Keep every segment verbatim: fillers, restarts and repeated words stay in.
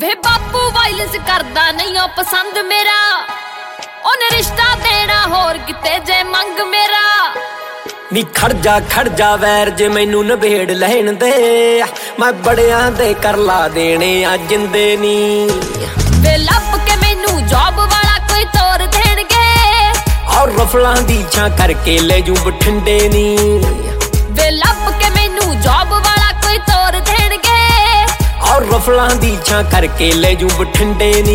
ਵੇ ਬਾਪੂ ਵਾਇਲੈਂਸ ਕਰਦਾ ਨਹੀਂ ਉਹ ਪਸੰਦ ਮੇਰਾ, ਉਹਨੇ ਰਿਸ਼ਤਾ ਦੇਣਾ ਹੋਰ ਕਿਤੇ ਜੇ ਮੰਗ ਮੇਰਾ। ਨੀ ਖੜ ਜਾ ਖੜ ਜਾ ਵੈਰ ਜੇ ਮੈਨੂੰ ਨਵੇੜ ਲੈਣ ਦੇ, ਮੈਂ ਬੜਿਆਂ ਦੇ ਕਰ ਲਾ ਦੇਣੇ ਆ ਜਿੰਦੇ ਨੀ। ਵੇ ਲੱਭ ਕੇ ਮੈਨੂੰ ਜੌਬ ਵਾਲਾ ਕੋਈ ਤੋਰ ਦੇਣਗੇ, ਔਰ ਰਫਲਾਂ ਦੀ ਛਾਂ ਕਰਕੇ ਲੈ ਜੂ ਬਠਿੰਡੇ ਨੀ। ਵੇ ਲੱਭ ਕੇ ਮੈਨੂੰ ਜੌਬ ਵਾਲਾ ਕੋਈ ਤੋਰ ਦੇਣਗੇ, ਔਰ ਰਫਲਾਂ ਦੀ ਛਾਂ ਕਰਕੇ ਲੈ ਜੂ ਬਠਿੰਡੇ ਨੀ।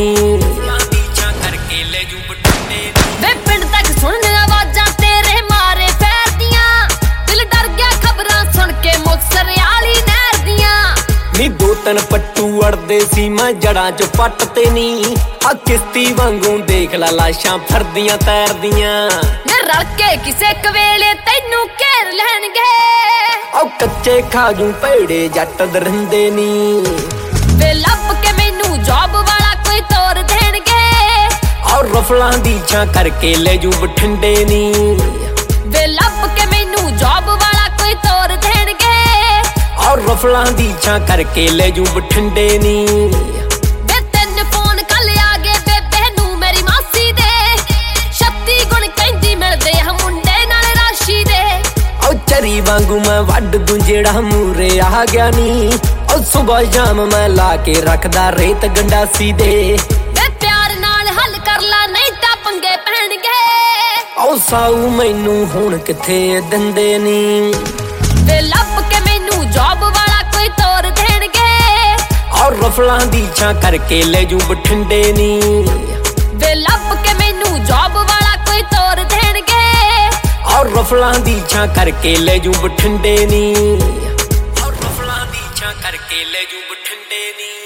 ਵੇ ਪਿੰਡ ਤੱਕ ਸੁਣਨ ਆਵਾਜ਼ਾਂ ਤੇਰੇ ਮਾਰੇ ਫੈਰਦੀਆਂ, ਦਿਲ ਡਰ ਗਿਆ ਖਬਰਾਂ ਸੁਣ ਕੇ ਮੁਕਤਸਰ ਵਾਲੀ ਨਹਿਰ ਦੀਆਂ। ਨੀ ਦੋ ਤਿੰਨ ਪੱਟੂ ਅੜਦੇ ਸੀ ਮੈਂ ਜੜਾਂ ਚ ਪੱਟ ਤੇ ਨੀ, ਆ ਕਿਸ਼ਤੀ ਵਾਂਗੂ ਦੇਖ ਲਾ ਲਾਸ਼ਾਂ ਫਿਰਦੀਆਂ ਤੈਰਦੀਆਂ। ਮੈਂ ਰਲ ਕੇ ਕਿਸੇ ਕਵੇਲੇ ਤੈਨੂੰ ਘੇਰ ਲੈਣਗੇ, ਉਹ ਕੱਚੇ ਖਾਜੂ ਭੇੜੇ ਜੱਟ ਦਰਿੰਦੇ ਨੀ। ਵੇ ਲੱਭ ਕੇ ਮੈਨੂੰ ਜੌਬ ਵਾਲਾ ਕੋਈ ਤੋਰ ਦੇਣਗੇ, ਔਰ ਰਫਲਾਂ ਦੀ ਛਾਂ ਕਰਕੇ ਲੈ ਜੂ ਬਠਿੰਡੇ ਨੀ। ਵੇ ਲੱਭ ਕੇ ਮੈਨੂੰ ਜੌਬ ਵਾਲਾ ਕੋਈ ਤੋਰ ਦੇਣਗੇ, ਔਰ ਰਫਲਾਂ ਦੀ ਛਾਂ ਕਰਕੇ ਲੈ ਜੂ ਬਠਿੰਡੇ ਨੀ। ਵੇ ਤਿੰਨ ਫੋਨ ਕੱਲ ਆ ਗਏ ਬੇਬੇ ਨੂੰ ਮੇਰੀ ਮਾਸੀ ਦੇ, ਛੱਤੀ ਗੁਣ ਕਹਿੰਦੀ ਮਿਲਦੇ ਆ ਮੁੰਡੇ ਨਾਲ ਰਾਸ਼ੀ ਦੇ। ਉਹ ਚਰੀ ਵਾਂਗੂ ਮੈਂ ਵੱਢ ਦੂੰ ਜਿਹੜਾ ਮੂਰੇ ਆ ਗਿਆ ਨੀ, ਉਹ ਸੁਬਹ ਸ਼ਾਮ ਮੈਂ ਲਾ ਕੇ ਰੱਖਦਾ ਰੇਤ ਗੰਡਾਸੀ ਦੇ। ਵੇ ਪਿਆਰ ਨਾਲ ਹੱਲ ਕਰ ਲਾ ਨਹੀਂ ਤਾਂ ਪੰਗੇ ਪੈਣਗੇ, ਉਹ ਸਾਊ ਮੈਨੂੰ ਹੁਣ ਕਿੱਥੇ ਦਿੰਦੇ ਨੀ। ਵੇ ਲੱਭ ਕੇ ਮੈਨੂੰ ਜੌਬ ਵਾਲਾ ਕੋਈ ਤੋਰ ਦੇਣਗੇ, ਔਰ ਰਫਲਾਂ ਦੀ ਛਾਂ ਕਰਕੇ ਲੈ ਜੂ ਬਠਿੰਡੇ ਨੀ। ਵੇ ਲੱਭ ਕੇ ਮੈਨੂੰ ਜੌਬ ਵਾਲਾ ਕੋਈ ਤੋਰ ਦੇਣਗੇ, ਔਰ ਰਫਲਾਂ ਦੀ ਛਾਂ ਕਰਕੇ ਲੈ ਜੂ ਬਠਿੰਡੇ ਨੀ। ਔਰ ਰਫਲਾਂ ਦੀ ਛਾਂ ਕਰਕੇ ਲੈ ਜੂ ਬਠਿੰਡੇ ਨੀ।